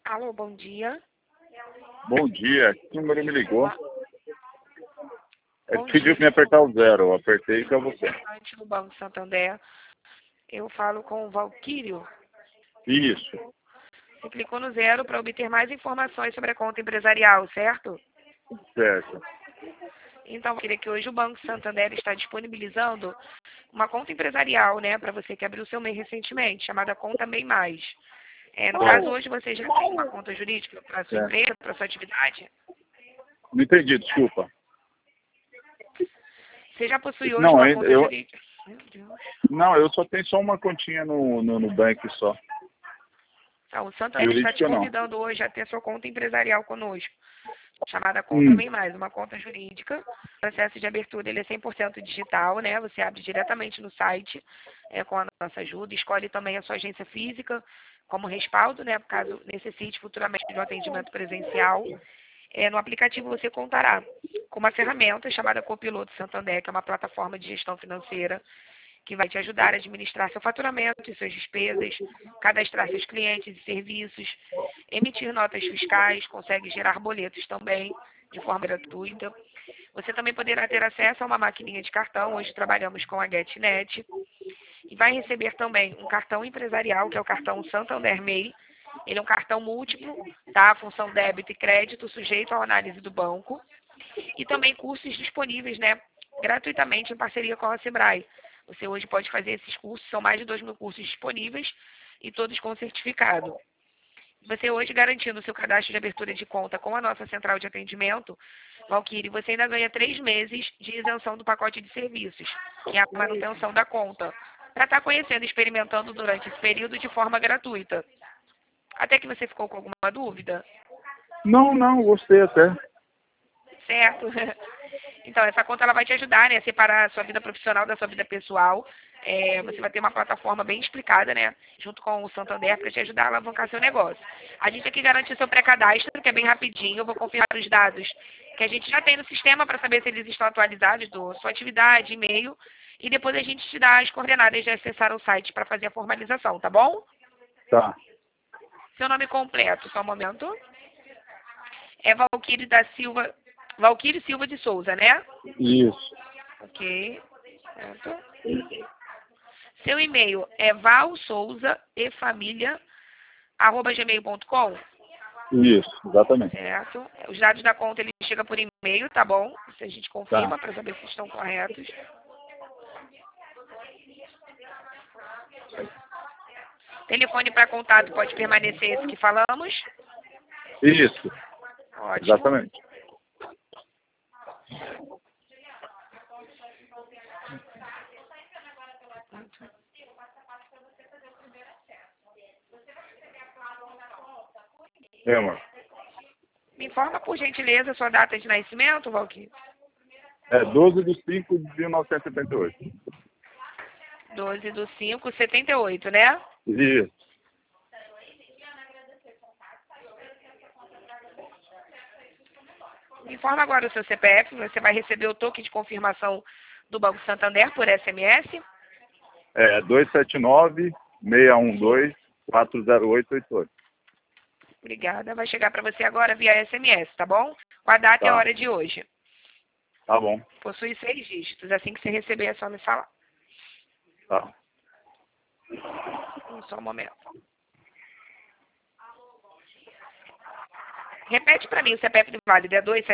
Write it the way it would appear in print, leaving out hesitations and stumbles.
Alô, bom dia. Bom dia, que número me ligou? Ele Bom pediu dia. para me apertar o 0, eu apertei para você. Antes do Banco Santander, eu falo com o Valquírio. Isso, Você clicou no 0 para obter mais informações sobre a conta empresarial, certo? certo. Então, eu queria que hoje o Banco Santander está disponibilizando uma conta empresarial, né, para você que abriu seu MEI recentemente, chamada Conta MEI Mais. No caso, hoje você já tem uma conta jurídica para a sua Certo. empresa, para a sua atividade? Não entendi, desculpa. Você já possui hoje Não, uma ainda conta jurídica? Meu Deus. não, eu só tenho só uma continha no Nubank só. Então, o Santander está te Jurídica não. convidando hoje a ter sua conta empresarial conosco, chamada Conta MEI Mais, uma conta jurídica. O processo de abertura ele é 100% digital, né? Você abre diretamente no site com a nossa ajuda, escolhe também a sua agência física como respaldo, né? Caso necessite futuramente de um atendimento presencial. No aplicativo você contará com uma ferramenta chamada Copiloto Santander, que é uma plataforma de gestão financeira que vai te ajudar a administrar seu faturamento e suas despesas, cadastrar seus clientes e serviços, emitir notas fiscais, consegue gerar boletos também de forma gratuita. Você também poderá ter acesso a uma maquininha de cartão, hoje trabalhamos com a GetNet, e vai receber também um cartão empresarial, que é o cartão Santander MEI. Ele é um cartão múltiplo, tá? Função débito e crédito, sujeito à análise do banco. E também cursos disponíveis, né, gratuitamente em parceria com a Sebrae. Você hoje pode fazer esses cursos, são mais de 2.000 cursos disponíveis e todos com certificado. Você hoje garantindo o seu cadastro de abertura de conta com a nossa central de atendimento, Valquírio, você ainda ganha 3 meses de isenção do pacote de serviços, que é a manutenção da conta, para estar conhecendo e experimentando durante esse período de forma gratuita. Até que você ficou com alguma dúvida? Não, gostei até. Certo? Então, essa conta ela vai te ajudar, né, a separar a sua vida profissional da sua vida pessoal. Você vai ter uma plataforma bem explicada, né, junto com o Santander, para te ajudar a alavancar seu negócio. A gente aqui garante o seu pré-cadastro, que é bem rapidinho. Eu vou confirmar os dados que a gente já tem no sistema para saber se eles estão atualizados, sua atividade, e-mail. E depois a gente te dá as coordenadas de acessar o site para fazer a formalização, tá bom? Tá. Seu nome completo, só um momento. É Valquírio Silva de Souza, né? Isso, Ok. Certo. Seu e-mail é valsouzaefamilia@gmail.com, isso, exatamente. certo? Os dados da conta ele chega por e-mail, tá bom? Se a gente Tá. confirma para saber se estão corretos. Telefone para contato pode permanecer esse que falamos. Isso, Ótimo. exatamente. Amor. Me informa, por gentileza, sua data de nascimento, Valquírio. É 12/5/1978. 12/5/78, né? Isso. Me informa agora o seu CPF. Você vai receber o token de confirmação do Banco Santander por SMS. É 279-612-40888. Obrigada. Vai chegar para você agora via SMS, tá bom? Com a data e a Tá, hora de hoje. tá bom. Possui 6 dígitos. Assim que você receber, é só me falar. Tá. Só um momento. Repete para mim o CPF do válido. É